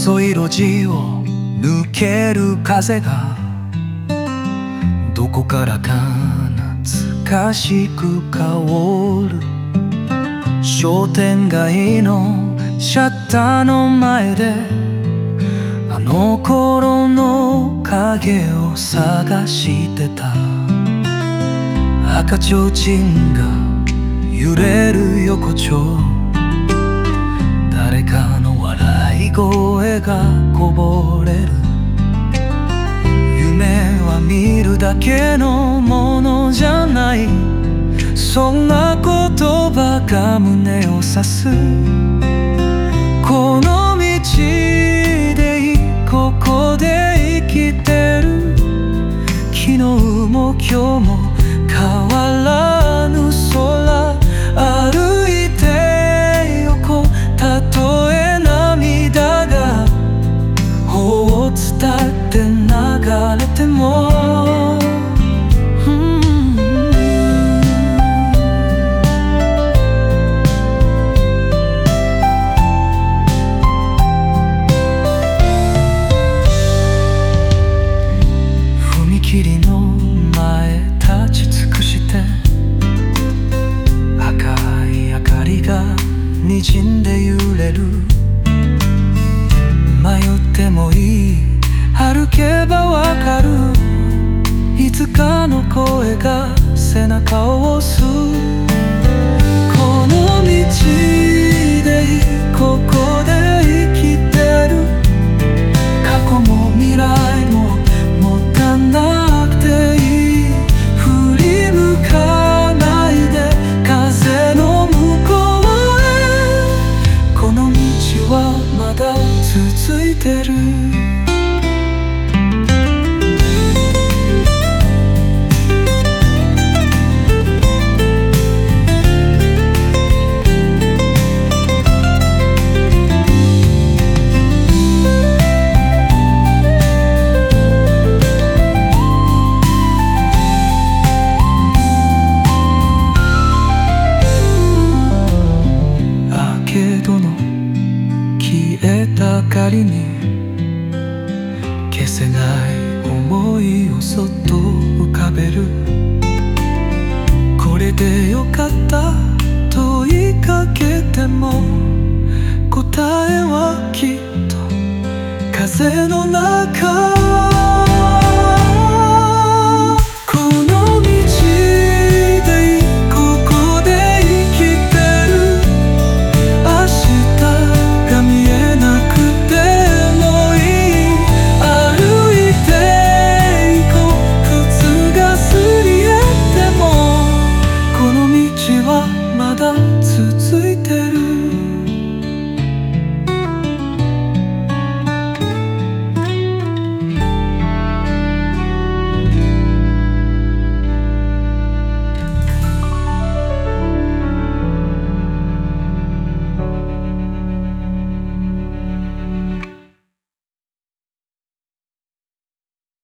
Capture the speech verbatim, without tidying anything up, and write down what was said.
細い路地を抜ける風がどこからか懐かしく香る。商店街のシャッターの前であの頃の影を探してた。赤ちょうちんが揺れる横丁、誰かの笑い声がこぼれる。夢は見るだけのものじゃない、そんな言葉が胸を刺す。この道でいい、ここで生きてる。昨日も今日も変わらぬ空、歩いてよこう。たとえ涙が頬を伝って流れても、霧の前立ち尽くして、赤い明かりが滲んで揺れる。迷ってもいい、歩けばわかる。いつかの声が背中を押す。この道でいい、ここで生きてる。過去も未来も持たなくていい。振り向かないで風の向こうへ。この道はまだ続いてる。明かりに消せない思いをそっと浮かべる。これでよかった問いかけても、答えはきっと風の中。